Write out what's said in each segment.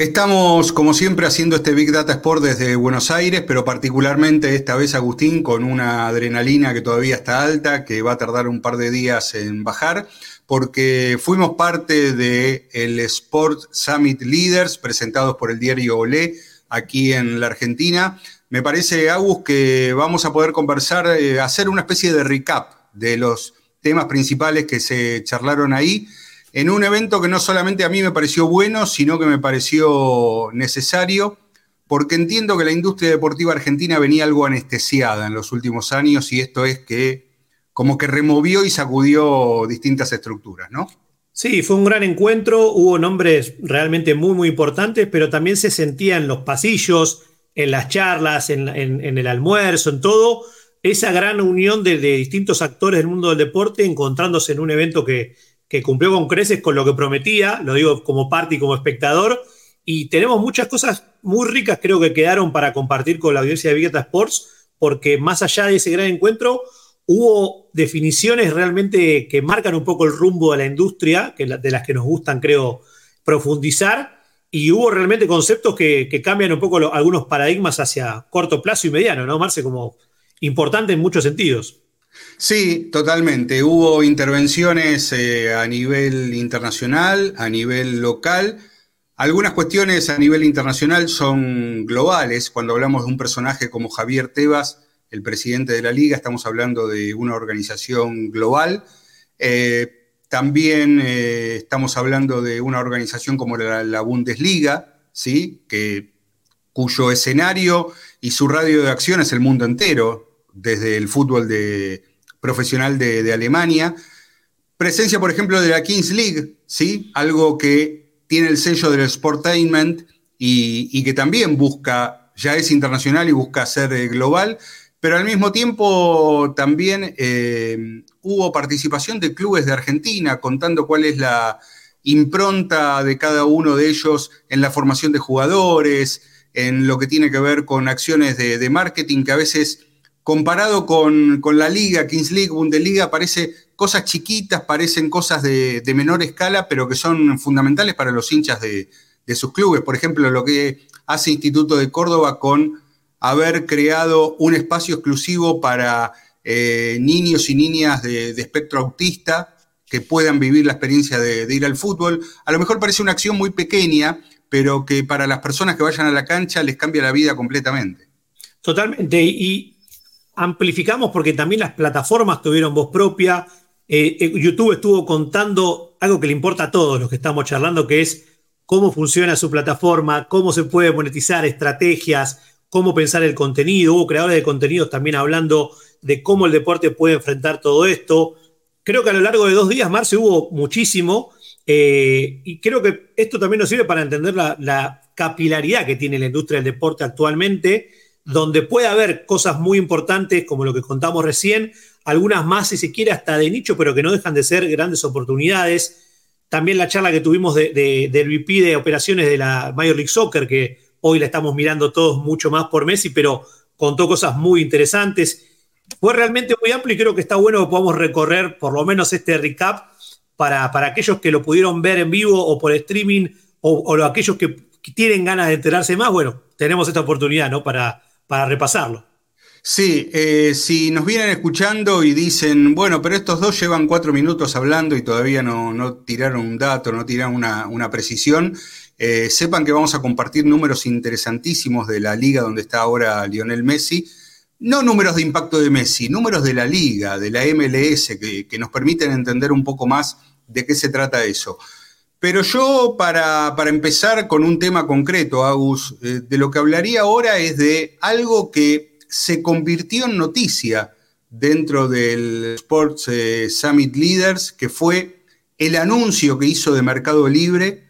Estamos, como siempre, haciendo este Big Data Sport desde Buenos Aires, pero particularmente esta vez, Agustín, con una adrenalina que todavía está alta, que va a tardar un par de días en bajar, porque fuimos parte del Sport Summit Leaders, presentados por el diario Olé, aquí en la Argentina. Me parece, Agus, que vamos a poder conversar, hacer una especie de recap de los temas principales que se charlaron ahí, en un evento que no solamente a mí me pareció bueno, sino que me pareció necesario, porque entiendo que la industria deportiva argentina venía algo anestesiada en los últimos años, y esto es que como que removió y sacudió distintas estructuras, ¿no? Sí, fue un gran encuentro, hubo nombres realmente muy importantes, pero también se sentía en los pasillos, en las charlas, en el almuerzo, en todo, esa gran unión de distintos actores del mundo del deporte encontrándose en un evento que cumplió con creces con lo que prometía, lo digo como parte y como espectador, y tenemos muchas cosas muy ricas creo que quedaron para compartir con la audiencia de Big Data Sports, porque más allá de ese gran encuentro, hubo definiciones realmente que marcan un poco el rumbo de la industria, de las que nos gustan, creo, profundizar, y hubo realmente conceptos que cambian un poco algunos paradigmas hacia corto plazo y mediano, ¿no, Marce? Como importante en muchos sentidos. Sí, totalmente. Hubo intervenciones a nivel internacional, a nivel local. Algunas cuestiones a nivel internacional son globales. Cuando hablamos de un personaje como Javier Tebas, el presidente de la Liga, estamos hablando de una organización global. También estamos hablando de una organización como la Bundesliga, ¿sí? Cuyo escenario y su radio de acción es el mundo entero, desde el fútbol profesional de Alemania. Presencia, por ejemplo, de la Kings League, ¿sí? Algo que tiene el sello del Sportainment y que también ya es internacional y busca ser global, pero al mismo tiempo también hubo participación de clubes de Argentina contando cuál es la impronta de cada uno de ellos en la formación de jugadores, en lo que tiene que ver con acciones de marketing, que a veces, comparado con la Liga, Kings League, Bundesliga, parece cosas chiquitas, parecen cosas de menor escala, pero que son fundamentales para los hinchas de sus clubes. Por ejemplo, lo que hace Instituto de Córdoba con haber creado un espacio exclusivo para niños y niñas de espectro autista que puedan vivir la experiencia de ir al fútbol. A lo mejor parece una acción muy pequeña, pero que para las personas que vayan a la cancha les cambia la vida completamente. Totalmente, y amplificamos porque también las plataformas tuvieron voz propia. YouTube estuvo contando algo que le importa a todos los que estamos charlando, que es cómo funciona su plataforma, cómo se puede monetizar, estrategias, cómo pensar el contenido. Hubo creadores de contenidos también hablando de cómo el deporte puede enfrentar todo esto. Creo que a lo largo de 2 días, Marce, hubo muchísimo, y creo que esto también nos sirve para entender la capilaridad que tiene la industria del deporte actualmente, donde puede haber cosas muy importantes, como lo que contamos recién, algunas más, si se quiere, hasta de nicho, pero que no dejan de ser grandes oportunidades. También la charla que tuvimos del VP de operaciones de la Major League Soccer, que hoy la estamos mirando todos mucho más por Messi, pero contó cosas muy interesantes. Fue realmente muy amplio y creo que está bueno que podamos recorrer por lo menos este recap para aquellos que lo pudieron ver en vivo o por streaming o aquellos que tienen ganas de enterarse más. Bueno, tenemos esta oportunidad, ¿no? Para repasarlo. Sí, si nos vienen escuchando y dicen, bueno, pero estos dos llevan 4 minutos hablando y todavía no tiraron un dato, no tiraron una precisión, sepan que vamos a compartir números interesantísimos de la liga donde está ahora Lionel Messi. No números de impacto de Messi, números de la liga, de la MLS, que nos permiten entender un poco más de qué se trata eso. Pero yo, para empezar con un tema concreto, Agus, de lo que hablaría ahora es de algo que se convirtió en noticia dentro del Sports Summit Leaders, que fue el anuncio que hizo de Mercado Libre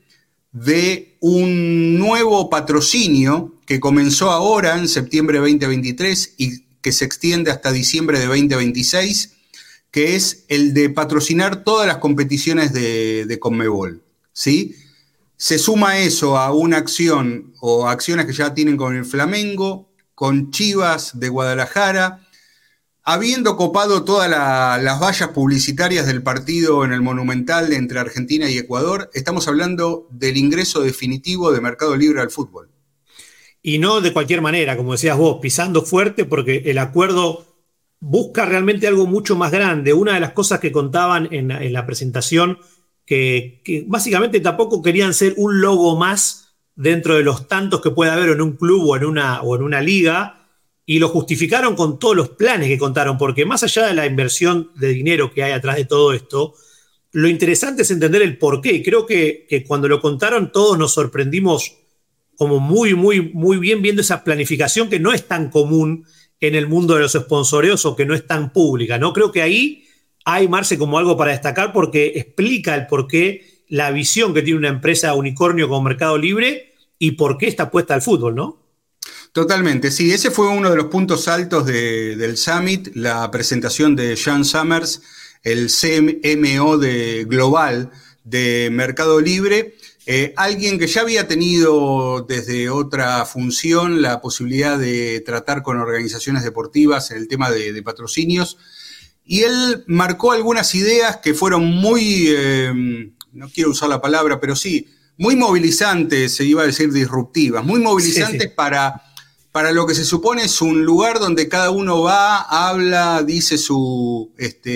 de un nuevo patrocinio que comenzó ahora en septiembre de 2023 y que se extiende hasta diciembre de 2026, que es el de patrocinar todas las competiciones de Conmebol, ¿sí? Se suma eso a una acción o acciones que ya tienen con el Flamengo, con Chivas de Guadalajara, habiendo copado todas las vallas publicitarias del partido en el Monumental entre Argentina y Ecuador, estamos hablando del ingreso definitivo de Mercado Libre al fútbol. Y no de cualquier manera, como decías vos, pisando fuerte, porque el acuerdo busca realmente algo mucho más grande. Una de las cosas que contaban en la presentación, que básicamente tampoco querían ser un logo más dentro de los tantos que puede haber en un club o en una liga, y lo justificaron con todos los planes que contaron, porque más allá de la inversión de dinero que hay atrás de todo esto, lo interesante es entender el porqué. Y creo que cuando lo contaron todos nos sorprendimos como muy, muy, muy bien viendo esa planificación que no es tan común en el mundo de los sponsoreos o que no es tan pública, ¿no? Creo que ahí hay, Marce, como algo para destacar porque explica el porqué, la visión que tiene una empresa unicornio como Mercado Libre y por qué está puesta al fútbol, ¿no? Totalmente, sí, ese fue uno de los puntos altos del Summit, la presentación de Jan Summers, el CMO global de Mercado Libre, alguien que ya había tenido desde otra función la posibilidad de tratar con organizaciones deportivas en el tema de patrocinios, y él marcó algunas ideas que fueron muy, no quiero usar la palabra, pero sí, muy movilizantes, se iba a decir disruptivas, muy movilizantes, sí. Para lo que se supone es un lugar donde cada uno va, habla, dice su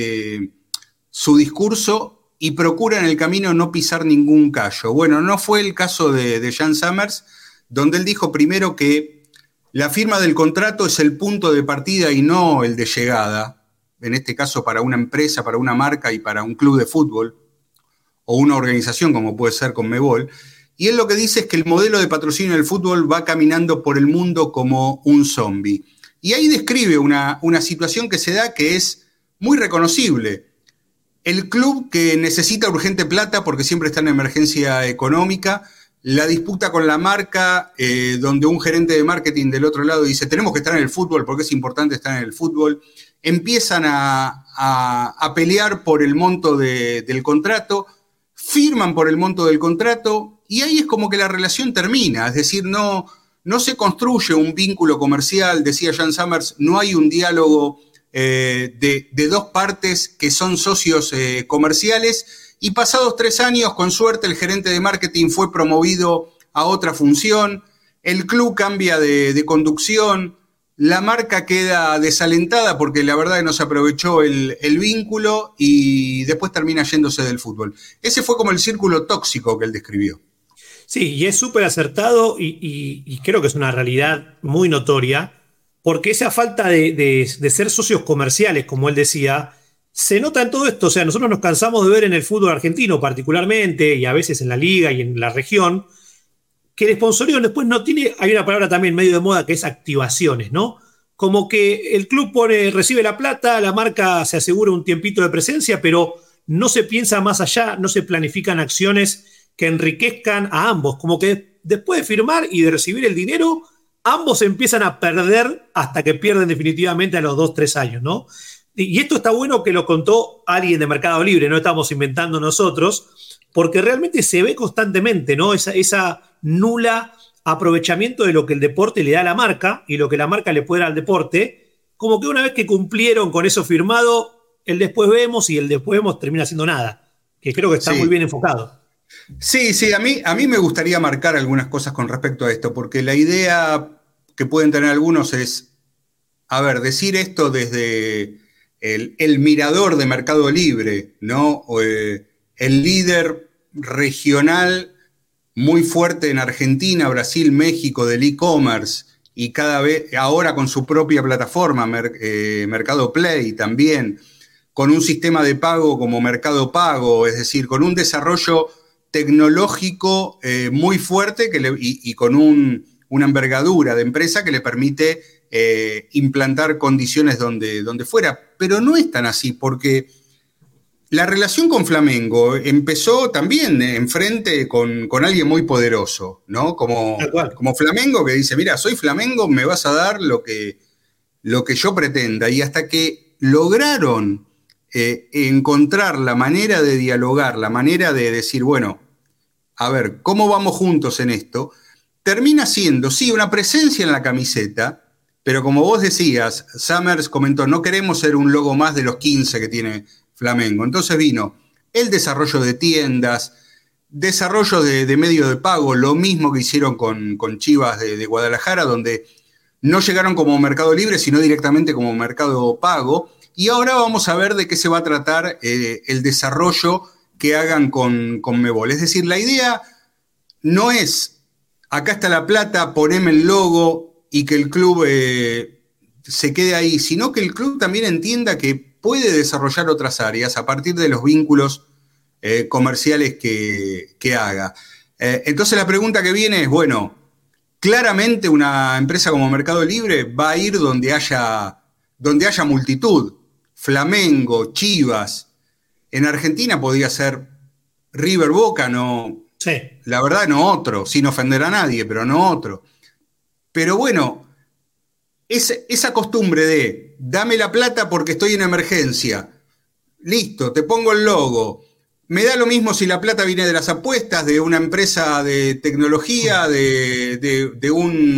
discurso y procura en el camino no pisar ningún callo. Bueno, no fue el caso de Jan Summers, donde él dijo primero que la firma del contrato es el punto de partida y no el de llegada, en este caso para una empresa, para una marca y para un club de fútbol, o una organización como puede ser Conmebol. Y él lo que dice es que el modelo de patrocinio del fútbol va caminando por el mundo como un zombie. Y ahí describe una situación que se da que es muy reconocible. El club que necesita urgente plata porque siempre está en emergencia económica, la disputa con la marca, donde un gerente de marketing del otro lado dice tenemos que estar en el fútbol porque es importante estar en el fútbol, empiezan a pelear por el monto del contrato, firman por el monto del contrato y ahí es como que la relación termina, es decir, no se construye un vínculo comercial, decía Jan Summers, no hay un diálogo de dos partes que son socios comerciales y pasados 3 años, con suerte, el gerente de marketing fue promovido a otra función, el club cambia de conducción, la marca queda desalentada porque la verdad que no se aprovechó el vínculo y después termina yéndose del fútbol. Ese fue como el círculo tóxico que él describió. Sí, y es súper acertado y creo que es una realidad muy notoria, porque esa falta de ser socios comerciales, como él decía, se nota en todo esto. O sea, nosotros nos cansamos de ver en el fútbol argentino particularmente, y a veces en la liga y en la región, que el sponsorio después no tiene, hay una palabra también medio de moda que es activaciones, ¿no? Como que el club recibe la plata, la marca se asegura un tiempito de presencia, pero no se piensa más allá, no se planifican acciones que enriquezcan a ambos. Como que después de firmar y de recibir el dinero, ambos empiezan a perder hasta que pierden definitivamente a los 2-3 años, ¿no? Y esto está bueno que lo contó alguien de Mercado Libre, no estamos inventando nosotros, porque realmente se ve constantemente, ¿no? Esa nula aprovechamiento de lo que el deporte le da a la marca y lo que la marca le puede dar al deporte, como que una vez que cumplieron con eso firmado, el después vemos y el después vemos termina haciendo nada, que creo que está muy bien enfocado. Sí, a mí me gustaría marcar algunas cosas con respecto a esto, porque la idea que pueden tener algunos es, a ver, decir esto desde el mirador de Mercado Libre, ¿no? El líder regional muy fuerte en Argentina, Brasil, México del e-commerce y cada vez ahora con su propia plataforma, Mercado Play también, con un sistema de pago como Mercado Pago, es decir, con un desarrollo tecnológico muy fuerte y con una envergadura de empresa que le permite implantar condiciones donde fuera. Pero no es tan así, porque la relación con Flamengo empezó también enfrente con alguien muy poderoso, ¿no? Como Flamengo, que dice, mira, soy Flamengo, me vas a dar lo que yo pretenda. Y hasta que lograron encontrar la manera de dialogar, la manera de decir, bueno, a ver, ¿cómo vamos juntos en esto? Termina siendo, sí, una presencia en la camiseta, pero como vos decías, Summers comentó, no queremos ser un logo más de los 15 que tiene Flamengo. Entonces vino el desarrollo de tiendas, desarrollo de medio de pago, lo mismo que hicieron con Chivas de Guadalajara, donde no llegaron como Mercado Libre, sino directamente como Mercado Pago. Y ahora vamos a ver de qué se va a tratar el desarrollo que hagan con Conmebol. Es decir, la idea no es, acá está la plata, poneme el logo y que el club se quede ahí, sino que el club también entienda que puede desarrollar otras áreas a partir de los vínculos comerciales que haga. Entonces la pregunta que viene es, bueno, claramente una empresa como Mercado Libre va a ir donde haya multitud. Flamengo, Chivas. En Argentina podía ser River Boca, no. Sí. La verdad, no otro, sin ofender a nadie, pero no otro. Pero bueno, esa costumbre de dame la plata porque estoy en emergencia. Listo, te pongo el logo. Me da lo mismo si la plata viene de las apuestas, de una empresa de tecnología, de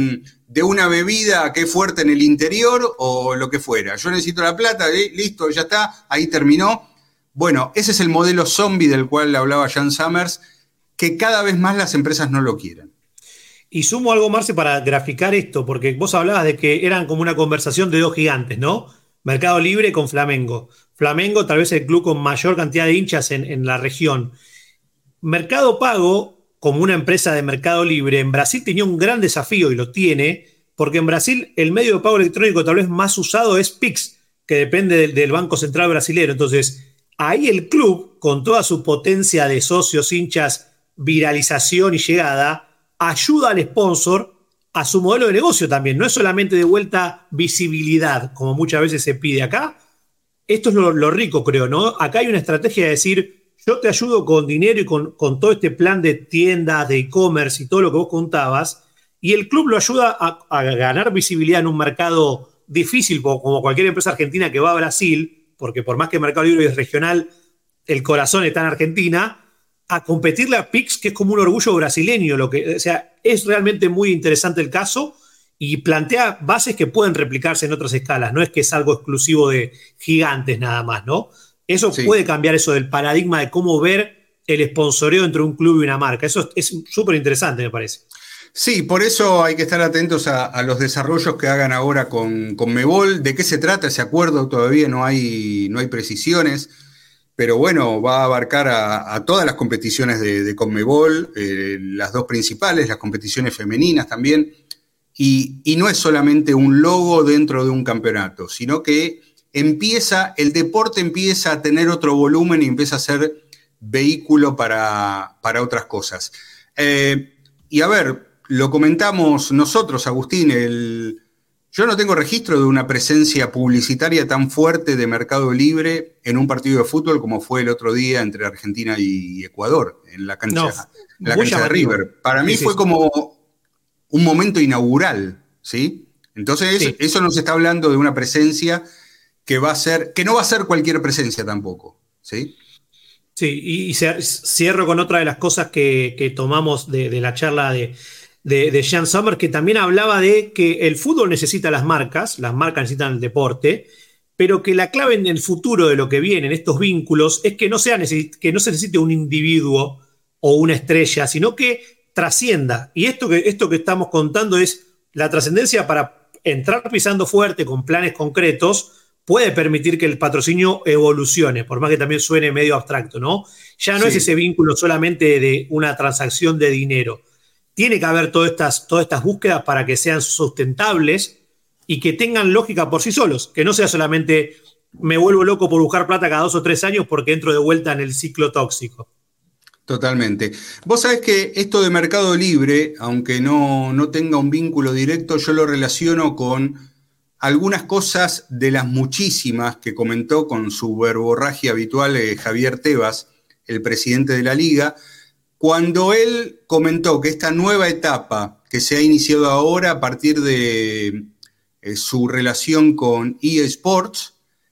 una bebida que es fuerte en el interior o lo que fuera. Yo necesito la plata, listo, ya está, ahí terminó. Bueno, ese es el modelo zombie del cual hablaba Jan Summers, que cada vez más las empresas no lo quieren. Y sumo algo, Marce, para graficar esto, porque vos hablabas de que eran como una conversación de dos gigantes, ¿no? Mercado Libre con Flamengo. Flamengo, tal vez el club con mayor cantidad de hinchas en la región. Mercado Pago, como una empresa de Mercado Libre, en Brasil tenía un gran desafío y lo tiene, porque en Brasil el medio de pago electrónico tal vez más usado es Pix, que depende del Banco Central brasilero. Entonces, ahí el club, con toda su potencia de socios, hinchas, viralización y llegada, ayuda al sponsor a su modelo de negocio también. No es solamente de vuelta visibilidad, como muchas veces se pide acá. Esto es lo rico, creo, ¿no? Acá hay una estrategia de decir, yo te ayudo con dinero y con todo este plan de tiendas, de e-commerce y todo lo que vos contabas, y el club lo ayuda a ganar visibilidad en un mercado difícil, como cualquier empresa argentina que va a Brasil, porque por más que Mercado Libre es regional, el corazón está en Argentina, a competirle a Pix, que es como un orgullo brasileño. O sea, es realmente muy interesante el caso y plantea bases que pueden replicarse en otras escalas. No es que es algo exclusivo de gigantes nada más, ¿no? Eso sí puede cambiar eso del paradigma de cómo ver el sponsoreo entre un club y una marca. Eso es súper interesante, me parece. Sí, por eso hay que estar atentos a los desarrollos que hagan ahora con Conmebol. ¿De qué se trata ese acuerdo? Todavía no hay precisiones. Pero bueno, va a abarcar a todas las competiciones de Conmebol, las dos principales, las competiciones femeninas también, y no es solamente un logo dentro de un campeonato, sino que el deporte empieza a tener otro volumen y empieza a ser vehículo para otras cosas. Y a ver, lo comentamos nosotros, Agustín, yo no tengo registro de una presencia publicitaria tan fuerte de Mercado Libre en un partido de fútbol como fue el otro día entre Argentina y Ecuador, en la cancha de River. Para mí fue como un momento inaugural, ¿sí? Entonces, eso nos está hablando de una presencia que no va a ser cualquier presencia tampoco, ¿sí? Sí, y cierro con otra de las cosas que tomamos de la charla de Jan Summers, que también hablaba de que el fútbol necesita las marcas necesitan el deporte, pero que la clave en el futuro de lo que viene, en estos vínculos, es que no se necesite un individuo o una estrella, sino que trascienda. Y esto que estamos contando es la trascendencia para entrar pisando fuerte con planes concretos, puede permitir que el patrocinio evolucione, por más que también suene medio abstracto, ¿no? Ya no es ese vínculo solamente de una transacción de dinero. Tiene que haber todas estas búsquedas para que sean sustentables y que tengan lógica por sí solos, que no sea solamente me vuelvo loco por buscar plata cada 2 o 3 años porque entro de vuelta en el ciclo tóxico. Totalmente. Vos sabés que esto de Mercado Libre, aunque no tenga un vínculo directo, yo lo relaciono con algunas cosas de las muchísimas que comentó con su verborragia habitual Javier Tebas, el presidente de la Liga, cuando él comentó que esta nueva etapa que se ha iniciado ahora a partir de su relación con EA Sports,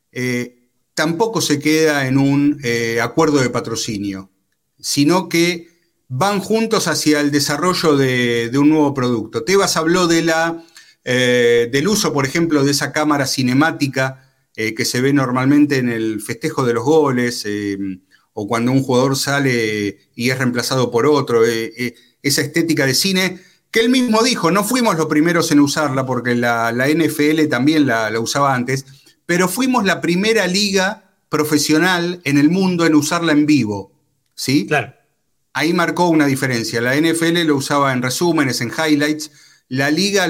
tampoco se queda en un acuerdo de patrocinio, sino que van juntos hacia el desarrollo de un nuevo producto. Tebas habló de la del uso, por ejemplo, de esa cámara cinemática que se ve normalmente en el festejo de los goles, o cuando un jugador sale y es reemplazado por otro, esa estética de cine, que él mismo dijo, no fuimos los primeros en usarla, porque la NFL también la usaba antes, pero fuimos la primera liga profesional en el mundo en usarla en vivo, ¿sí? Claro. Ahí marcó una diferencia. La NFL lo usaba en resúmenes, en highlights. La liga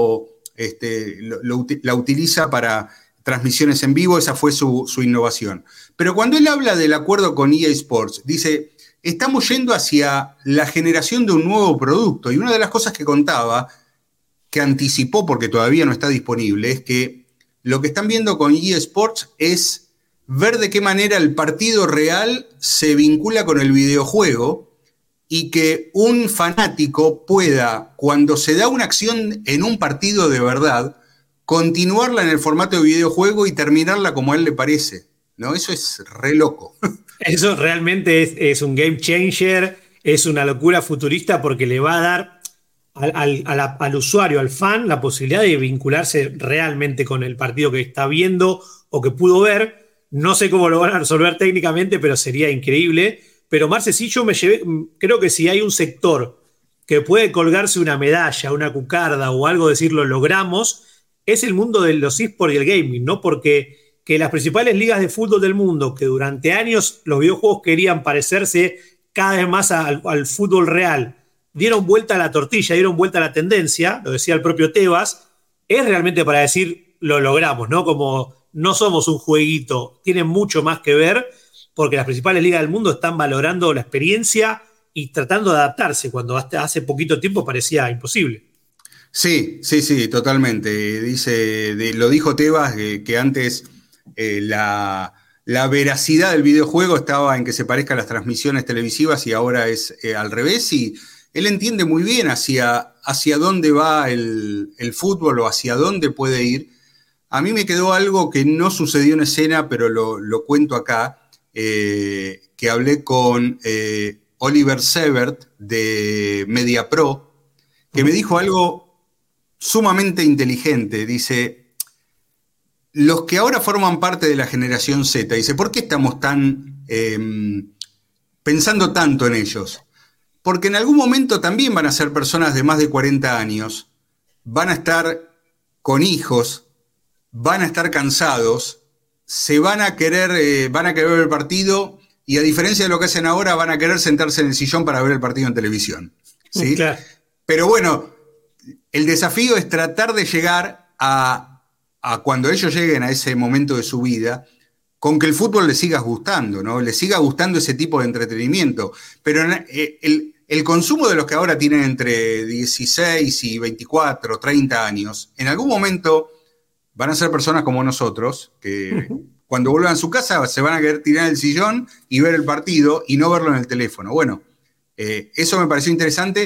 la utiliza para transmisiones en vivo. Esa fue su innovación. Pero cuando él habla del acuerdo con EA Sports, dice, estamos yendo hacia la generación de un nuevo producto. Y una de las cosas que contaba, que anticipó porque todavía no está disponible, es que lo que están viendo con EA Sports es ver de qué manera el partido real se vincula con el videojuego, y que un fanático pueda, cuando se da una acción en un partido de verdad, continuarla en el formato de videojuego y terminarla como a él le parece, ¿no? Eso es re loco. Eso realmente es un game changer, es una locura futurista porque le va a dar al usuario, al fan, la posibilidad de vincularse realmente con el partido que está viendo o que pudo ver. No sé cómo lo van a resolver técnicamente, pero sería increíble. Pero Marce, sí, creo que si hay un sector que puede colgarse una medalla, una cucarda o algo, decir lo logramos, es el mundo de los eSports y el gaming, ¿no? Porque que las principales ligas de fútbol del mundo, que durante años los videojuegos querían parecerse cada vez más al fútbol real, dieron vuelta a la tortilla, dieron vuelta a la tendencia, lo decía el propio Tebas, es realmente para decir lo logramos, ¿no? Como no somos un jueguito, tiene mucho más que ver, porque las principales ligas del mundo están valorando la experiencia y tratando de adaptarse, cuando hasta hace poquito tiempo parecía imposible. Sí, totalmente. Lo dijo Tebas, que antes la veracidad del videojuego estaba en que se parezca a las transmisiones televisivas, y ahora es al revés, y él entiende muy bien hacia dónde va el fútbol o hacia dónde puede ir. A mí me quedó algo que no sucedió en escena, pero lo cuento acá. Que hablé con Oliver Sebert de MediaPro, que me dijo algo sumamente inteligente. Dice, los que ahora forman parte de la generación Z, dice, ¿por qué estamos pensando tanto en ellos? Porque en algún momento también van a ser personas de más de 40 años, van a estar con hijos, van a estar cansados, van a querer ver el partido, y a diferencia de lo que hacen ahora, van a querer sentarse en el sillón para ver el partido en televisión, ¿sí? Claro. Pero bueno, el desafío es tratar de llegar a cuando ellos lleguen a ese momento de su vida, con que el fútbol les siga gustando, ¿no? Les siga gustando ese tipo de entretenimiento. Pero el consumo de los que ahora tienen entre 16 y 24, 30 años, en algún momento van a ser personas como nosotros, que cuando vuelvan a su casa se van a querer tirar en el sillón y ver el partido y no verlo en el teléfono. Bueno, eso me pareció interesante,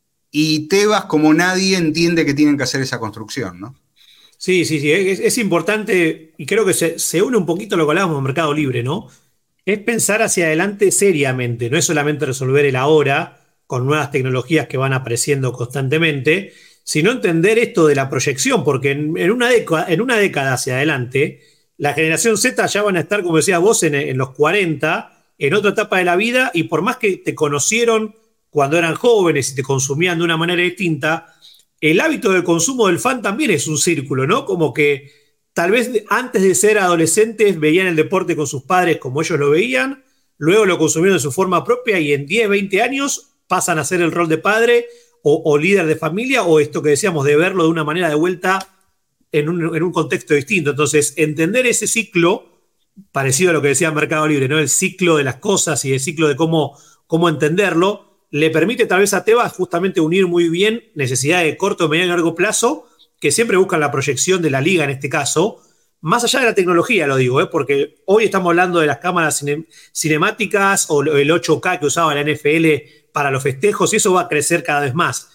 y Tebas, como nadie, entiende que tienen que hacer esa construcción, ¿no? Sí, es importante, y creo que se une un poquito a lo que hablábamos de Mercado Libre, ¿no? Es pensar hacia adelante seriamente, no es solamente resolver el ahora con nuevas tecnologías que van apareciendo constantemente, sino entender esto de la proyección, porque en una década hacia adelante, la generación Z ya van a estar, como decías vos, en los 40, en otra etapa de la vida, y por más que te conocieron cuando eran jóvenes y te consumían de una manera distinta, el hábito de consumo del fan también es un círculo, ¿no? Como que tal vez antes de ser adolescentes veían el deporte con sus padres como ellos lo veían, luego lo consumieron de su forma propia, y en 10, 20 años pasan a hacer el rol de padre o líder de familia, o esto que decíamos de verlo de una manera de vuelta en un contexto distinto. Entonces, entender ese ciclo, parecido a lo que decía Mercado Libre, ¿no? El ciclo de las cosas y el ciclo de cómo entenderlo, le permite tal vez a Tebas justamente unir muy bien necesidades de corto, mediano y largo plazo, que siempre buscan la proyección de la liga en este caso, más allá de la tecnología, lo digo, porque hoy estamos hablando de las cámaras cinemáticas o el 8K que usaba la NFL para los festejos, y eso va a crecer cada vez más.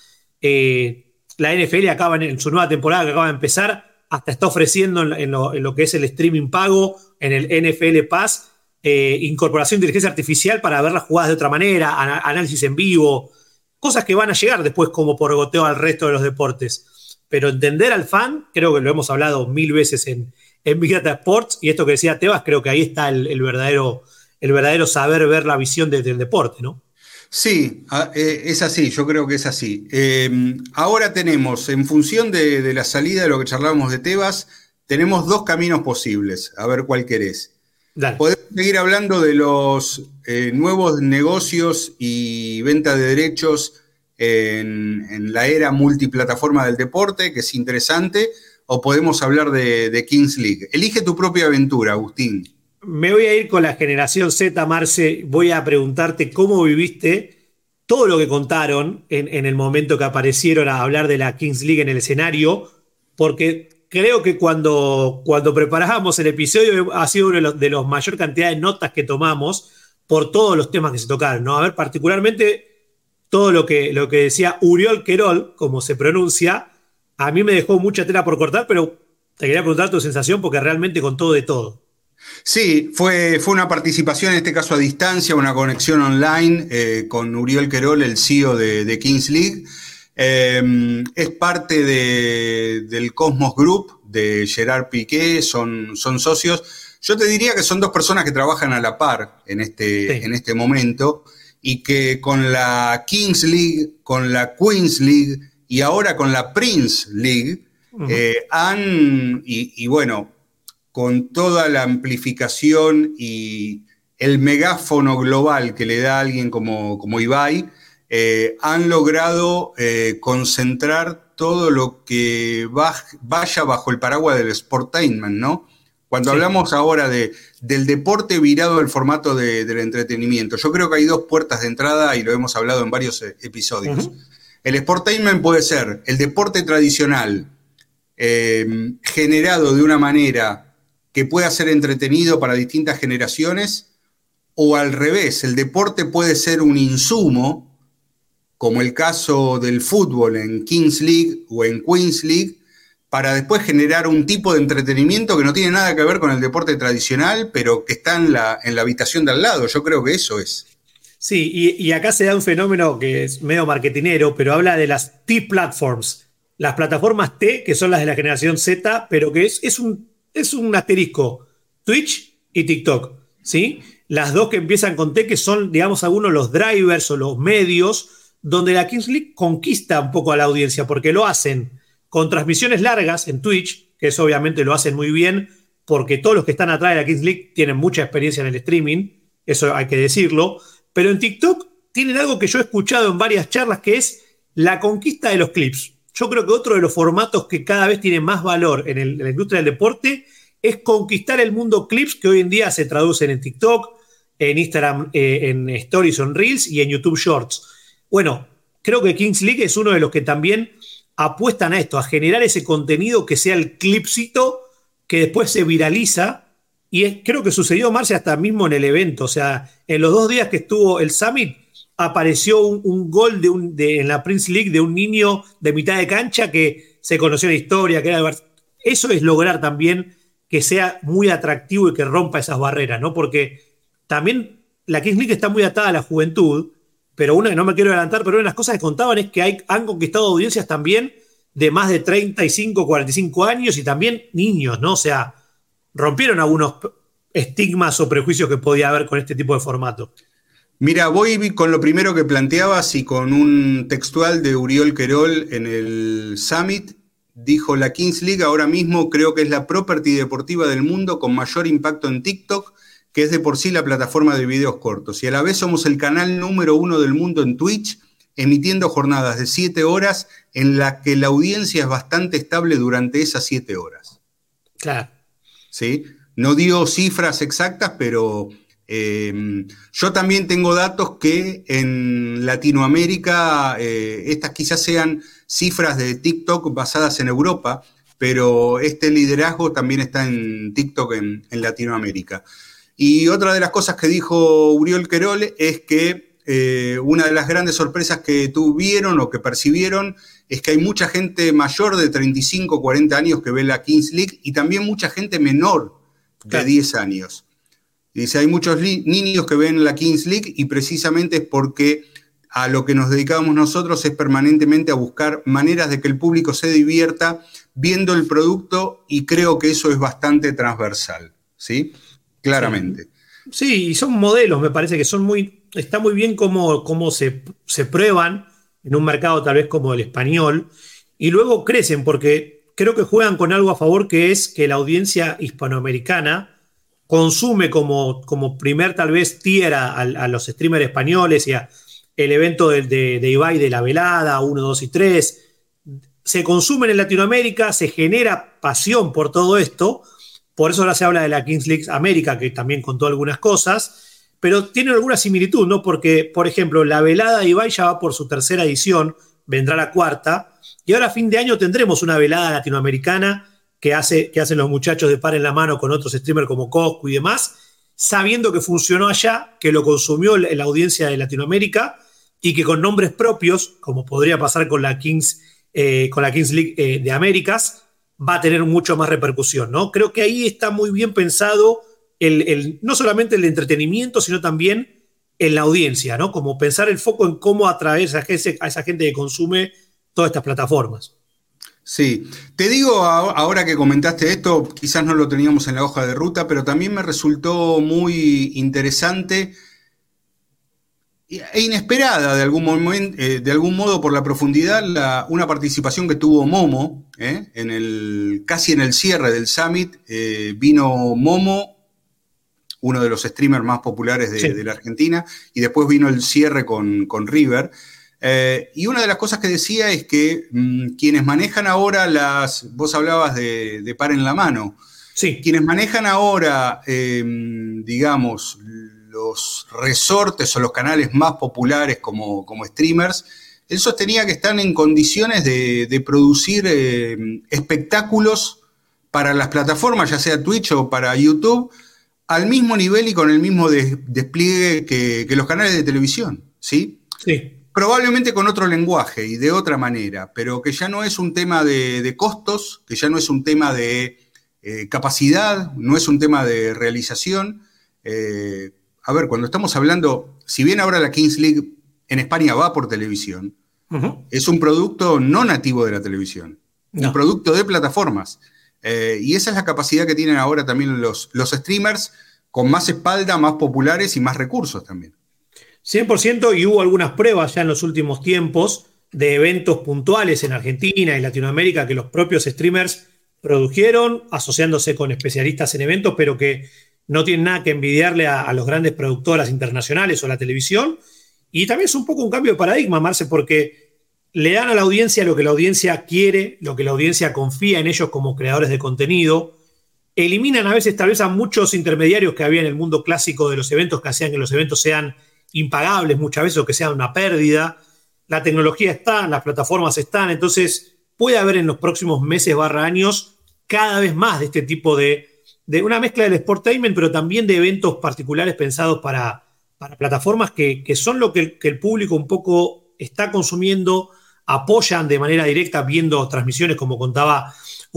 La NFL acaba en su nueva temporada que acaba de empezar, hasta está ofreciendo en lo que es el streaming pago, en el NFL Pass, incorporación de inteligencia artificial para ver las jugadas de otra manera, análisis en vivo, cosas que van a llegar después como por goteo al resto de los deportes. pero entender al fan, creo que lo hemos hablado 1000 veces en Big Data Sports, y esto que decía Tebas, creo que ahí está el verdadero saber ver la visión del deporte, ¿no? Sí, es así, yo creo que es así. Ahora tenemos, en función de la salida de lo que charlábamos de Tebas, tenemos dos caminos posibles, a ver cuál querés. Dale. Podemos seguir hablando de los nuevos negocios y venta de derechos en la era multiplataforma del deporte, que es interesante, o podemos hablar de Kings League. Elige tu propia aventura, Agustín. Me voy a ir con la generación Z, Marce. Voy a preguntarte cómo viviste todo lo que contaron en el momento que aparecieron a hablar de la Kings League en el escenario, porque creo que cuando preparábamos el episodio ha sido uno de los mayor cantidad de notas que tomamos por todos los temas que se tocaron, ¿no? A ver, particularmente todo lo que decía Uriol Querol, como se pronuncia, a mí me dejó mucha tela por cortar, pero te quería preguntar tu sensación porque realmente contó de todo. Sí, fue una participación, en este caso a distancia, una conexión online con Uriol Querol, el CEO de Kings League. Es parte del Cosmos Group de Gerard Piqué, son socios. Yo te diría que son dos personas que trabajan a la par en este momento y que con la Kings League, con la Queens League y ahora con la Prince League bueno, con toda la amplificación y el megáfono global que le da a alguien como Ibai, han logrado concentrar todo lo que vaya bajo el paraguas del sportainment, ¿no? Cuando hablamos ahora del deporte virado al formato del entretenimiento, yo creo que hay dos puertas de entrada y lo hemos hablado en varios episodios. El sportainment puede ser el deporte tradicional generado de una manera que pueda ser entretenido para distintas generaciones, o al revés, el deporte puede ser un insumo, como el caso del fútbol en Kings League o en Queens League, para después generar un tipo de entretenimiento que no tiene nada que ver con el deporte tradicional, pero que está en la habitación de al lado. Yo creo que eso es. Sí, y acá se da un fenómeno que es medio marketinero, pero habla de las T-Platforms. Las plataformas T, que son las de la generación Z, pero que es un asterisco. Twitch y TikTok, ¿sí? Las dos que empiezan con T, que son, digamos, algunos los drivers o los medios donde la Kings League conquista un poco a la audiencia, porque lo hacen con transmisiones largas en Twitch, que eso obviamente lo hacen muy bien, porque todos los que están atrás de la Kings League tienen mucha experiencia en el streaming, eso hay que decirlo, pero en TikTok tienen algo que yo he escuchado en varias charlas, que es la conquista de los clips. Yo creo que otro de los formatos que cada vez tiene más valor en la industria del deporte es conquistar el mundo clips, que hoy en día se traducen en TikTok, en Instagram, en Stories, en Reels y en YouTube Shorts. Bueno, creo que Kings League es uno de los que también apuestan a esto, a generar ese contenido que sea el clipcito que después se viraliza. Y creo que sucedió, Marcia, hasta mismo en el evento. O sea, en los 2 días que estuvo el Summit, apareció un gol en la Prince League de un niño de mitad de cancha que se conoció la historia, que era de eso es lograr también que sea muy atractivo y que rompa esas barreras, ¿no? Porque también la Kings League está muy atada a la juventud, pero no me quiero adelantar, pero una de las cosas que contaban es que han conquistado audiencias también de más de 35, 45 años y también niños, ¿no? O sea, rompieron algunos estigmas o prejuicios que podía haber con este tipo de formato. Mira, voy con lo primero que planteabas y con un textual de Uriol Querol en el Summit. Dijo: la Kings League ahora mismo creo que es la property deportiva del mundo con mayor impacto en TikTok, que es de por sí la plataforma de videos cortos. Y a la vez somos el canal número 1 del mundo en Twitch, emitiendo jornadas de 7 horas en las que la audiencia es bastante estable durante esas 7 horas. Claro. ¿Sí? No dio cifras exactas, pero yo también tengo datos que en Latinoamérica, estas quizás sean cifras de TikTok basadas en Europa, pero este liderazgo también está en TikTok en Latinoamérica. Y otra de las cosas que dijo Uriol Querol es que una de las grandes sorpresas que tuvieron o que percibieron es que hay mucha gente mayor de 35, 40 años que ve la Kings League y también mucha gente menor de 10 años. Dice, hay muchos niños que ven la Kings League y precisamente es porque a lo que nos dedicamos nosotros es permanentemente a buscar maneras de que el público se divierta viendo el producto, y creo que eso es bastante transversal, ¿sí? Claramente. Sí, y son modelos, me parece que está muy bien cómo se prueban en un mercado tal vez como el español, y luego crecen, porque creo que juegan con algo a favor, que es que la audiencia hispanoamericana consume como primer tal vez tier a los streamers españoles y a el evento de Ibai de la velada, 1, 2 y 3. Se consumen en Latinoamérica, se genera pasión por todo esto. Por eso ahora se habla de la Kings League América, que también contó algunas cosas, pero tiene alguna similitud, ¿no? Porque, por ejemplo, la velada de Ibai ya va por su tercera edición, vendrá la cuarta, y ahora a fin de año tendremos una velada latinoamericana que hacen los muchachos de Par en la Mano con otros streamers como Coscu y demás, sabiendo que funcionó allá, que lo consumió la audiencia de Latinoamérica, y que con nombres propios, como podría pasar con la Kings League de Américas, va a tener mucho más repercusión, ¿no? Creo que ahí está muy bien pensado no solamente el entretenimiento, sino también en la audiencia, ¿no? Como pensar el foco en cómo atraer a esa gente que consume todas estas plataformas. Sí, te digo, ahora que comentaste esto, quizás no lo teníamos en la hoja de ruta, pero también me resultó muy interesante e inesperada de algún modo por la profundidad, una participación que tuvo Momo, casi en el cierre del Summit. Vino Momo, uno de los streamers más populares de la Argentina, y después vino el cierre con River. Y una de las cosas que decía es que quienes manejan ahora vos hablabas de Par en la Mano, sí. Quienes manejan ahora, digamos, los resortes o los canales más populares como streamers, él sostenía que están en condiciones de producir espectáculos para las plataformas, ya sea Twitch o para YouTube, al mismo nivel y con el mismo despliegue que los canales de televisión, ¿sí? Sí. Probablemente con otro lenguaje y de otra manera, pero que ya no es un tema de costos, que ya no es un tema de capacidad, no es un tema de realización. A ver, cuando estamos hablando, si bien ahora la Kings League en España va por televisión, es un producto no nativo de la televisión, un producto de plataformas. Y esa es la capacidad que tienen ahora también los streamers, con más espalda, más populares y más recursos también. 100%, y hubo algunas pruebas ya en los últimos tiempos de eventos puntuales en Argentina y Latinoamérica que los propios streamers produjeron, asociándose con especialistas en eventos, pero que no tienen nada que envidiarle a los grandes productoras internacionales o a la televisión. Y también es un poco un cambio de paradigma, Marce, porque le dan a la audiencia lo que la audiencia quiere, lo que la audiencia confía en ellos como creadores de contenido. Eliminan a veces tal vez a muchos intermediarios que había en el mundo clásico de los eventos, que hacían que los eventos sean impagables muchas veces o que sean una pérdida. La tecnología está, las plataformas están, entonces puede haber en los próximos meses / años cada vez más de este tipo de una mezcla del sportainment, pero también de eventos particulares pensados para plataformas que son lo que el público un poco está consumiendo, apoyan de manera directa viendo transmisiones, como contaba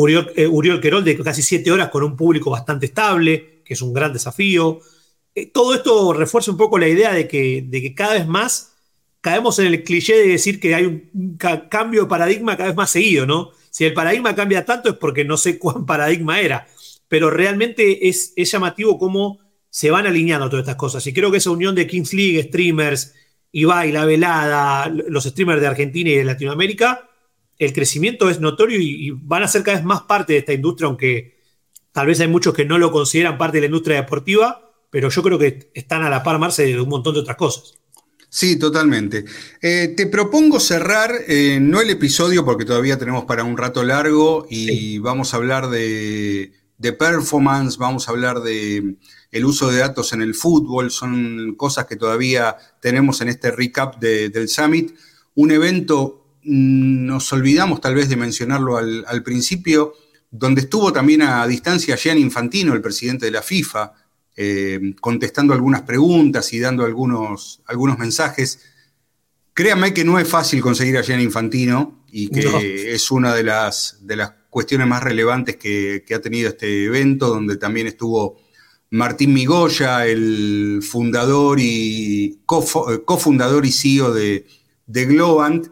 Uriol Querol, de casi 7 horas con un público bastante estable, que es un gran desafío. Todo esto refuerza un poco la idea de que cada vez más caemos en el cliché de decir que hay un cambio de paradigma cada vez más seguido, ¿no? Si el paradigma cambia tanto es porque no sé cuán paradigma era, pero realmente es llamativo cómo se van alineando todas estas cosas. Y creo que esa unión de Kings League, streamers, Ibai, La Velada, los streamers de Argentina y de Latinoamérica, el crecimiento es notorio y van a ser cada vez más parte de esta industria, aunque tal vez hay muchos que no lo consideran parte de la industria deportiva, pero yo creo que están a la par, Marce, de un montón de otras cosas. Sí, totalmente. Te propongo cerrar, no el episodio, porque todavía tenemos para un rato largo, y vamos a hablar de performance, vamos a hablar de el uso de datos en el fútbol, son cosas que todavía tenemos en este recap del Summit. Un evento, nos olvidamos tal vez de mencionarlo al principio, donde estuvo también a distancia Gianni Infantino, el presidente de la FIFA, contestando algunas preguntas y dando algunos mensajes. Créanme que no es fácil conseguir a Gianni Infantino y que es una de las cuestiones más relevantes que ha tenido este evento, donde también estuvo Martín Migoya, el fundador y cofundador y CEO de Globant.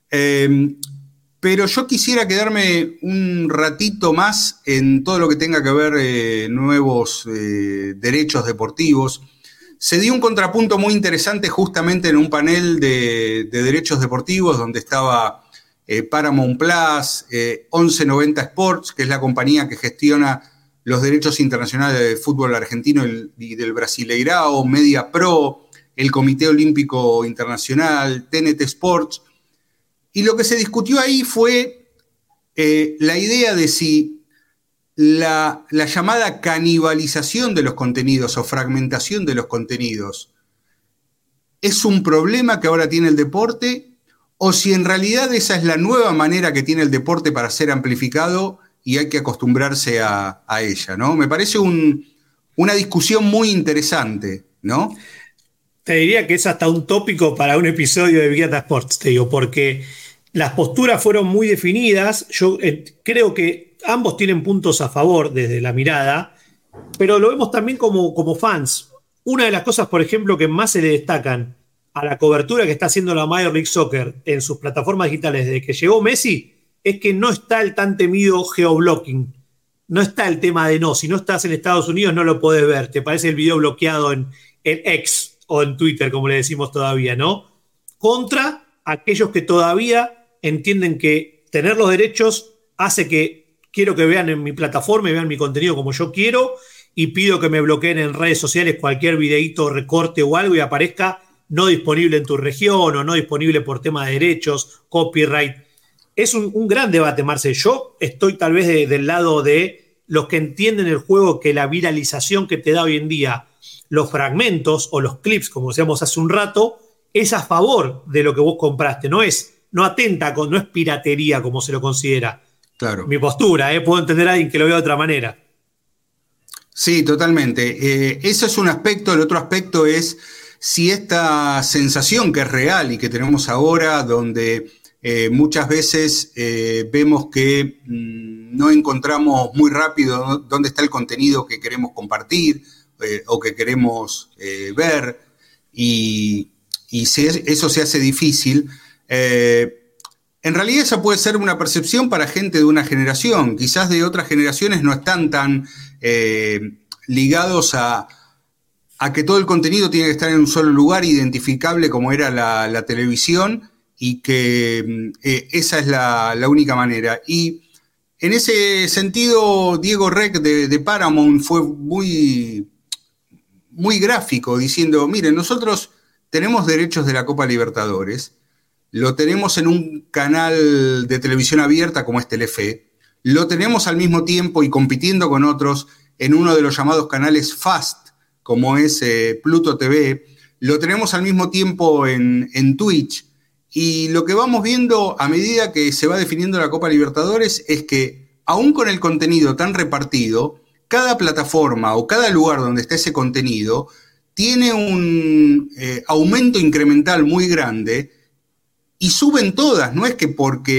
Pero yo quisiera quedarme un ratito más en todo lo que tenga que ver nuevos derechos deportivos. Se dio un contrapunto muy interesante justamente en un panel de derechos deportivos donde estaba Paramount Plus, 1190 Sports, que es la compañía que gestiona los derechos internacionales del fútbol argentino y del Brasileirao, Media Pro, el Comité Olímpico Internacional, TNT Sports. Y lo que se discutió ahí fue la idea de si la llamada canibalización de los contenidos o fragmentación de los contenidos es un problema que ahora tiene el deporte, o si en realidad esa es la nueva manera que tiene el deporte para ser amplificado y hay que acostumbrarse a ella, ¿no? Me parece una discusión muy interesante, ¿no? Te diría que es hasta un tópico para un episodio de Big Data Sports, te digo, porque las posturas fueron muy definidas. Yo creo que ambos tienen puntos a favor desde la mirada, pero lo vemos también como fans. Una de las cosas, por ejemplo, que más se le destacan a la cobertura que está haciendo la Major League Soccer en sus plataformas digitales desde que llegó Messi, es que no está el tan temido geoblocking. No está el tema de si no estás en Estados Unidos no lo podés ver. Te parece el video bloqueado en X o en Twitter, como le decimos todavía, ¿no? Contra aquellos que todavía entienden que tener los derechos hace que quiero que vean en mi plataforma y vean mi contenido como yo quiero y pido que me bloqueen en redes sociales cualquier videíto, recorte o algo y aparezca no disponible en tu región o no disponible por tema de derechos, copyright. Es un gran debate, Marce. Yo estoy tal vez del lado de los que entienden el juego, que la viralización que te da hoy en día los fragmentos o los clips, como decíamos hace un rato, es a favor de lo que vos compraste. No atenta, no es piratería como se lo considera. Claro. Mi postura, puedo entender a alguien que lo vea de otra manera. Sí, totalmente. Eso es un aspecto. El otro aspecto es si esta sensación que es real y que tenemos ahora, donde muchas veces vemos que no encontramos muy rápido dónde está el contenido que queremos compartir o que queremos ver, y si eso se hace difícil. En realidad esa puede ser una percepción para gente de una generación. Quizás de otras generaciones no están tan ligados a que todo el contenido tiene que estar en un solo lugar, identificable como era la televisión, y que esa es la única manera. Y en ese sentido, Diego Rec de Paramount fue muy, muy gráfico, diciendo, miren, nosotros tenemos derechos de la Copa Libertadores, lo tenemos en un canal de televisión abierta como es Telefe, lo tenemos al mismo tiempo y compitiendo con otros en uno de los llamados canales FAST, como es Pluto TV, lo tenemos al mismo tiempo en Twitch, y lo que vamos viendo a medida que se va definiendo la Copa Libertadores es que, aún con el contenido tan repartido, cada plataforma o cada lugar donde está ese contenido tiene un aumento incremental muy grande y suben todas. No es que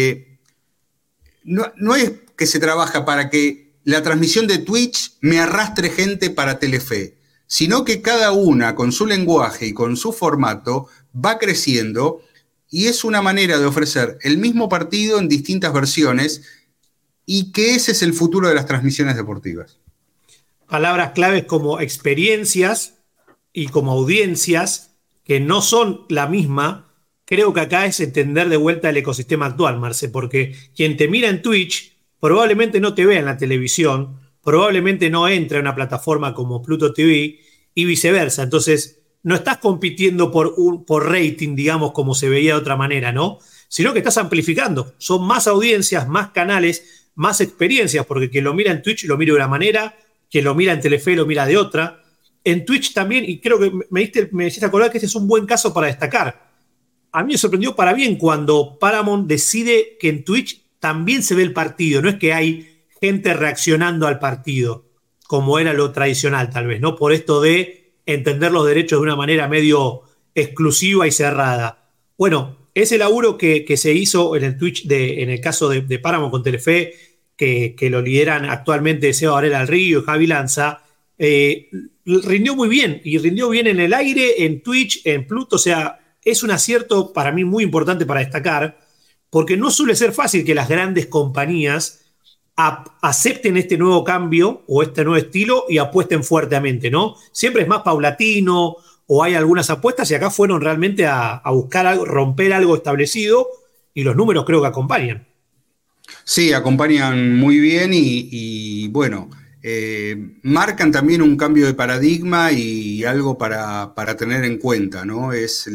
no es que se trabaja para que la transmisión de Twitch me arrastre gente para Telefe, sino que cada una con su lenguaje y con su formato va creciendo, y es una manera de ofrecer el mismo partido en distintas versiones, y que ese es el futuro de las transmisiones deportivas. Palabras claves como experiencias y como audiencias, que no son la misma. Creo que acá es entender de vuelta el ecosistema actual, Marce, porque quien te mira en Twitch probablemente no te vea en la televisión, probablemente no entre a una plataforma como Pluto TV y viceversa. Entonces, no estás compitiendo por rating, digamos, como se veía de otra manera, ¿no? Sino que estás amplificando. Son más audiencias, más canales, más experiencias, porque quien lo mira en Twitch lo mira de una manera, quien lo mira en Telefe lo mira de otra. En Twitch también, y creo que me hiciste acordar que este es un buen caso para destacar. A mí me sorprendió para bien cuando Paramount decide que en Twitch también se ve el partido. No es que hay gente reaccionando al partido, como era lo tradicional tal vez, ¿no? Por esto de entender los derechos de una manera medio exclusiva y cerrada. Bueno, ese laburo que se hizo en el Twitch, en el caso de Paramount con Telefe, que lo lideran actualmente Seba Varela del Río y Javi Lanza, rindió muy bien, y rindió bien en el aire, en Twitch, en Pluto. O sea, es un acierto para mí muy importante para destacar, porque no suele ser fácil que las grandes compañías acepten este nuevo cambio o este nuevo estilo y apuesten fuertemente, ¿no? Siempre es más paulatino o hay algunas apuestas, y acá fueron realmente a buscar algo, romper algo establecido, y los números creo que acompañan. Sí, acompañan muy bien y bueno, marcan también un cambio de paradigma y algo para tener en cuenta, ¿no? Es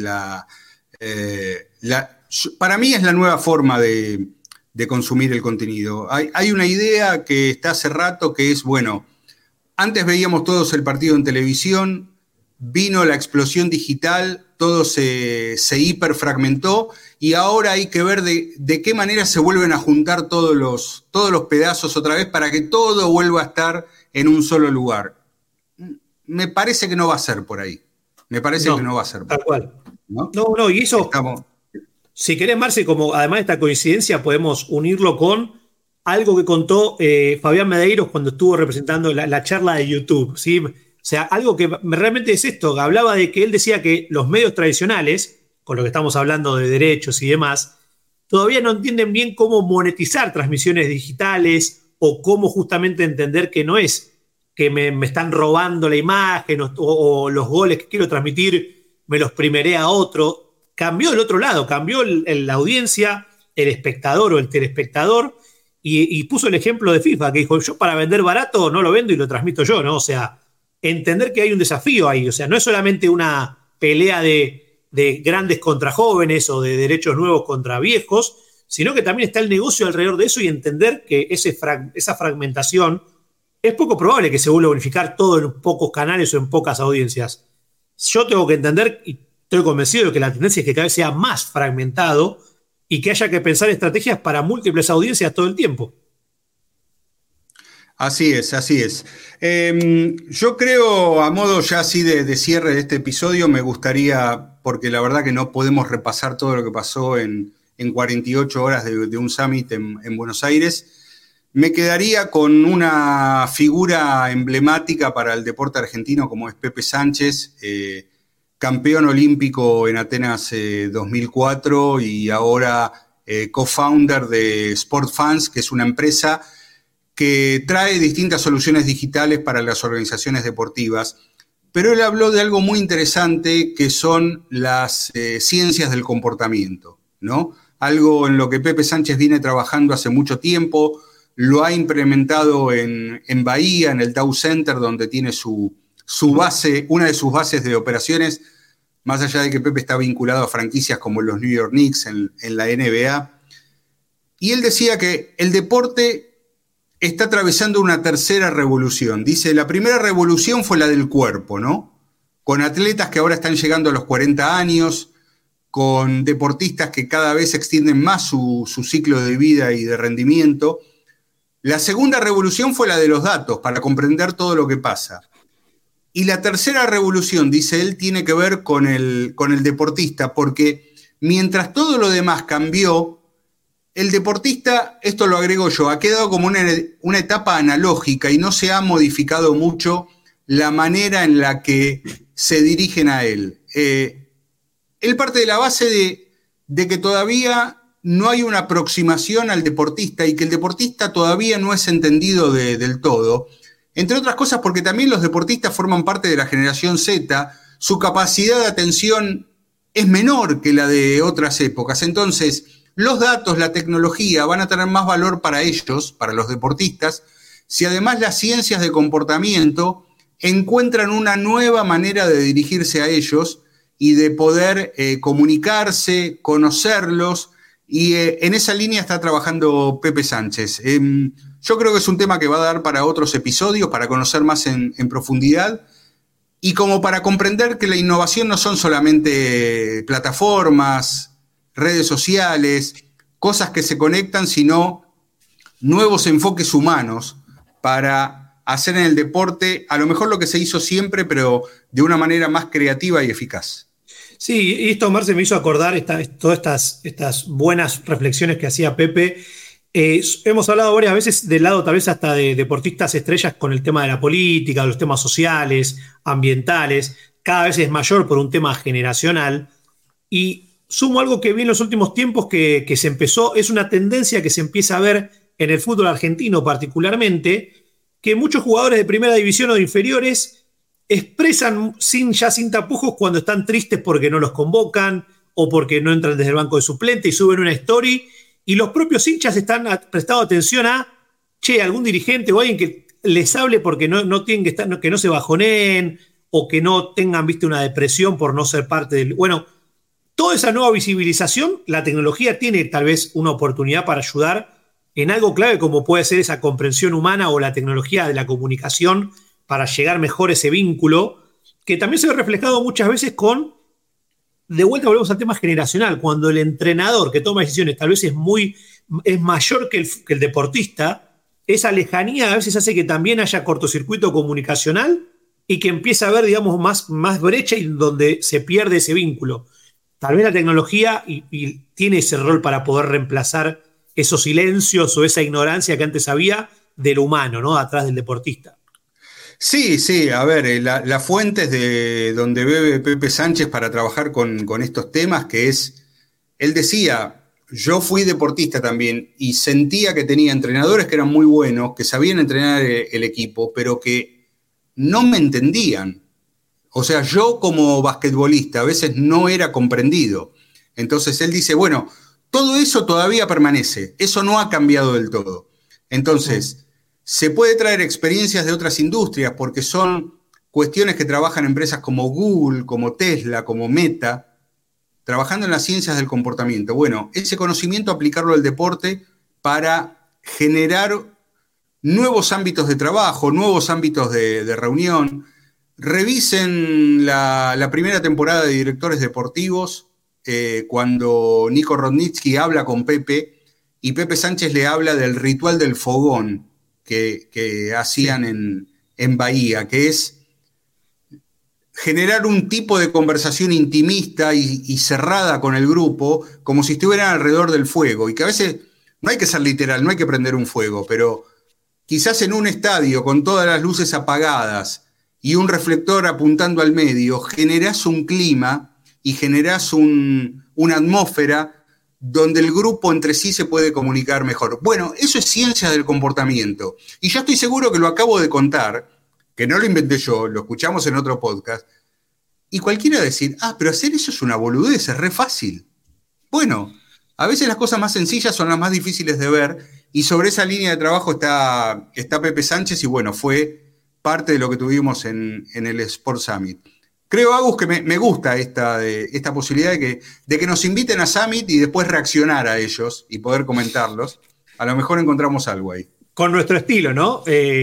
para mí es la nueva forma de consumir el contenido. Hay una idea que está hace rato que es, bueno, antes veíamos todos el partido en televisión, vino la explosión digital, todo se hiperfragmentó y ahora hay que ver de qué manera se vuelven a juntar todos los pedazos otra vez para que todo vuelva a estar en un solo lugar. Me parece que no va a ser por ahí. Me parece que no va a ser por tal ahí. cual. No, y eso, si querés, Marce, como además de esta coincidencia, podemos unirlo con algo que contó Fabián Medeiros cuando estuvo representando la charla de YouTube, ¿sí? O sea, algo que realmente es esto, hablaba de que él decía que los medios tradicionales, con lo que estamos hablando de derechos y demás, todavía no entienden bien cómo monetizar transmisiones digitales o cómo justamente entender que no es que me están robando la imagen o los goles que quiero transmitir me los primeré a otro. Cambió el otro lado, cambió la audiencia, el espectador o el telespectador, y puso el ejemplo de FIFA, que dijo, yo para vender barato no lo vendo y lo transmito yo, ¿no? O sea, entender que hay un desafío ahí. O sea, no es solamente una pelea de grandes contra jóvenes o de derechos nuevos contra viejos, sino que también está el negocio alrededor de eso, y entender que esa fragmentación es poco probable que se vuelva a unificar todo en pocos canales o en pocas audiencias. Yo tengo que entender, y estoy convencido de que la tendencia es que cada vez sea más fragmentado y que haya que pensar estrategias para múltiples audiencias todo el tiempo. Así es, así es. Yo creo, a modo ya así de cierre de este episodio, me gustaría, porque la verdad que no podemos repasar todo lo que pasó en 48 horas de un summit en Buenos Aires, me quedaría con una figura emblemática para el deporte argentino como es Pepe Sánchez, campeón olímpico en Atenas 2004 y ahora co-founder de SportFans, que es una empresa que trae distintas soluciones digitales para las organizaciones deportivas, pero él habló de algo muy interesante que son las ciencias del comportamiento, ¿no? Algo en lo que Pepe Sánchez viene trabajando hace mucho tiempo, lo ha implementado en Bahía, en el Dow Center, donde tiene su base, una de sus bases de operaciones, más allá de que Pepe está vinculado a franquicias como los New York Knicks en la NBA. Y él decía que el deporte está atravesando una tercera revolución. Dice, la primera revolución fue la del cuerpo, ¿no? Con atletas que ahora están llegando a los 40 años, con deportistas que cada vez extienden más su ciclo de vida y de rendimiento. La segunda revolución fue la de los datos, para comprender todo lo que pasa. Y la tercera revolución, dice él, tiene que ver con el deportista, porque mientras todo lo demás cambió, el deportista, esto lo agrego yo, ha quedado como una etapa analógica y no se ha modificado mucho la manera en la que se dirigen a él. Él parte de la base de que todavía no hay una aproximación al deportista y que el deportista todavía no es entendido del todo. Entre otras cosas porque también los deportistas forman parte de la generación Z, su capacidad de atención es menor que la de otras épocas. Entonces, los datos, la tecnología van a tener más valor para ellos, para los deportistas, si además las ciencias de comportamiento encuentran una nueva manera de dirigirse a ellos y de poder comunicarse, conocerlos, y en esa línea está trabajando Pepe Sánchez. Yo creo que es un tema que va a dar para otros episodios, para conocer más en profundidad, y como para comprender que la innovación no son solamente plataformas, redes sociales, cosas que se conectan, sino nuevos enfoques humanos para hacer en el deporte a lo mejor lo que se hizo siempre, pero de una manera más creativa y eficaz. Sí, y esto, Marce, me hizo acordar todas estas buenas reflexiones que hacía Pepe, Hemos hablado varias veces del lado tal vez hasta de deportistas estrellas con el tema de la política, los temas sociales, ambientales, cada vez es mayor por un tema generacional. Y sumo algo que vi en los últimos tiempos que se empezó, es una tendencia que se empieza a ver en el fútbol argentino particularmente, que muchos jugadores de primera división o de inferiores expresan sin tapujos cuando están tristes porque no los convocan o porque no entran desde el banco de suplente y suben una story y los propios hinchas están prestando atención a, che, algún dirigente o alguien que les hable porque no tienen que estar, que no se bajoneen o que no tengan, viste, una depresión por no ser parte del... Bueno, toda esa nueva visibilización, la tecnología tiene tal vez una oportunidad para ayudar en algo clave como puede ser esa comprensión humana o la tecnología de la comunicación para llegar mejor a ese vínculo, que también se ve reflejado muchas veces con, de vuelta volvemos al tema generacional, cuando el entrenador que toma decisiones tal vez es mayor que el deportista, esa lejanía a veces hace que también haya cortocircuito comunicacional y que empiece a haber, digamos, más brecha y donde se pierde ese vínculo. Tal vez la tecnología y tiene ese rol para poder reemplazar esos silencios o esa ignorancia que antes había del humano, ¿no? Atrás del deportista. Sí, sí, a ver, las fuentes de donde bebe Pepe Sánchez para trabajar con estos temas, que es, él decía, yo fui deportista también y sentía que tenía entrenadores que eran muy buenos, que sabían entrenar el equipo, pero que no me entendían. O sea, yo como basquetbolista a veces no era comprendido. Entonces él dice, bueno, todo eso todavía permanece, eso no ha cambiado del todo. Entonces, se puede traer experiencias de otras industrias porque son cuestiones que trabajan empresas como Google, como Tesla, como Meta, trabajando en las ciencias del comportamiento. Bueno, ese conocimiento aplicarlo al deporte para generar nuevos ámbitos de trabajo, nuevos ámbitos de reunión. Revisen la primera temporada de Directores Deportivos, cuando Nico Rodnitsky habla con Pepe y Pepe Sánchez le habla del ritual del fogón que hacían en Bahía, que es generar un tipo de conversación intimista y cerrada con el grupo, como si estuvieran alrededor del fuego, y que a veces no hay que ser literal, no hay que prender un fuego, pero quizás en un estadio con todas las luces apagadas y un reflector apuntando al medio, generás un clima y generás una atmósfera donde el grupo entre sí se puede comunicar mejor. Bueno, eso es ciencia del comportamiento. Y ya estoy seguro que lo acabo de contar, que no lo inventé yo, lo escuchamos en otro podcast, y cualquiera decir, pero hacer eso es una boludez, es re fácil. Bueno, a veces las cosas más sencillas son las más difíciles de ver, y sobre esa línea de trabajo está Pepe Sánchez, y bueno, fue parte de lo que tuvimos en el Sport Summit. Creo, Agus, que me gusta esta posibilidad de que nos inviten a Summit y después reaccionar a ellos y poder comentarlos. A lo mejor encontramos algo ahí. Con nuestro estilo, ¿no?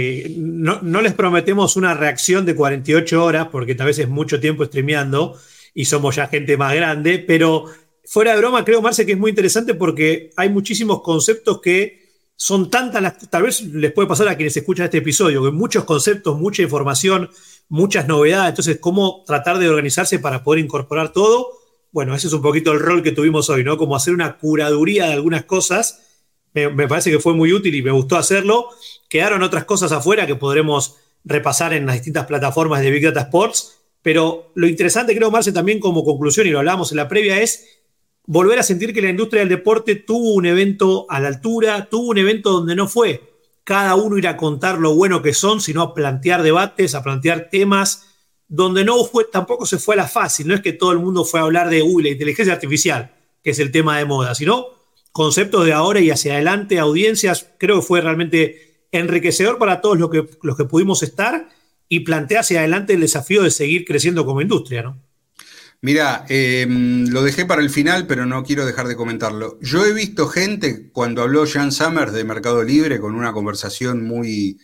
No les prometemos una reacción de 48 horas, porque tal vez es mucho tiempo streameando y somos ya gente más grande, pero fuera de broma, creo, Marce, que es muy interesante porque hay muchísimos conceptos que son tantas, tal vez les puede pasar a quienes escuchan este episodio, que muchos conceptos, mucha información, muchas novedades, entonces cómo tratar de organizarse para poder incorporar todo. Bueno, ese es un poquito el rol que tuvimos hoy, ¿no? Como hacer una curaduría de algunas cosas. Me parece que fue muy útil y me gustó hacerlo. Quedaron otras cosas afuera que podremos repasar en las distintas plataformas de Big Data Sports, pero lo interesante, creo, Marce, también como conclusión, y lo hablábamos en la previa, es volver a sentir que la industria del deporte tuvo un evento a la altura, tuvo un evento donde no fue cada uno ir a contar lo bueno que son, sino a plantear debates, a plantear temas, donde tampoco se fue a la fácil. No es que todo el mundo fue a hablar de la inteligencia artificial, que es el tema de moda, sino conceptos de ahora y hacia adelante, audiencias. Creo que fue realmente enriquecedor para todos los que pudimos estar y plantea hacia adelante el desafío de seguir creciendo como industria, ¿no? Mirá, lo dejé para el final, pero no quiero dejar de comentarlo. Yo he visto gente, cuando habló Jan Summers de Mercado Libre, con una conversación muy,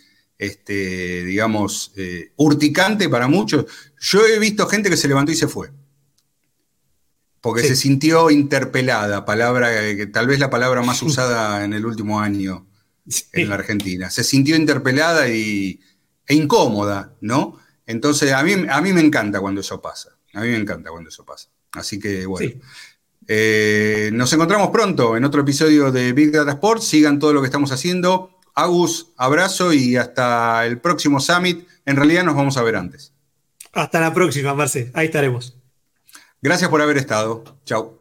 digamos, urticante para muchos, yo he visto gente que se levantó y se fue. Porque se sintió interpelada, tal vez la palabra más usada en el último año en la Argentina. Se sintió interpelada e incómoda, ¿no? Entonces, a mí me encanta cuando eso pasa. A mí me encanta cuando eso pasa. Así que, bueno. Nos encontramos pronto en otro episodio de Big Data Sports. Sigan todo lo que estamos haciendo. Agus, abrazo y hasta el próximo Summit. En realidad nos vamos a ver antes. Hasta la próxima, Marce. Ahí estaremos. Gracias por haber estado. Chau.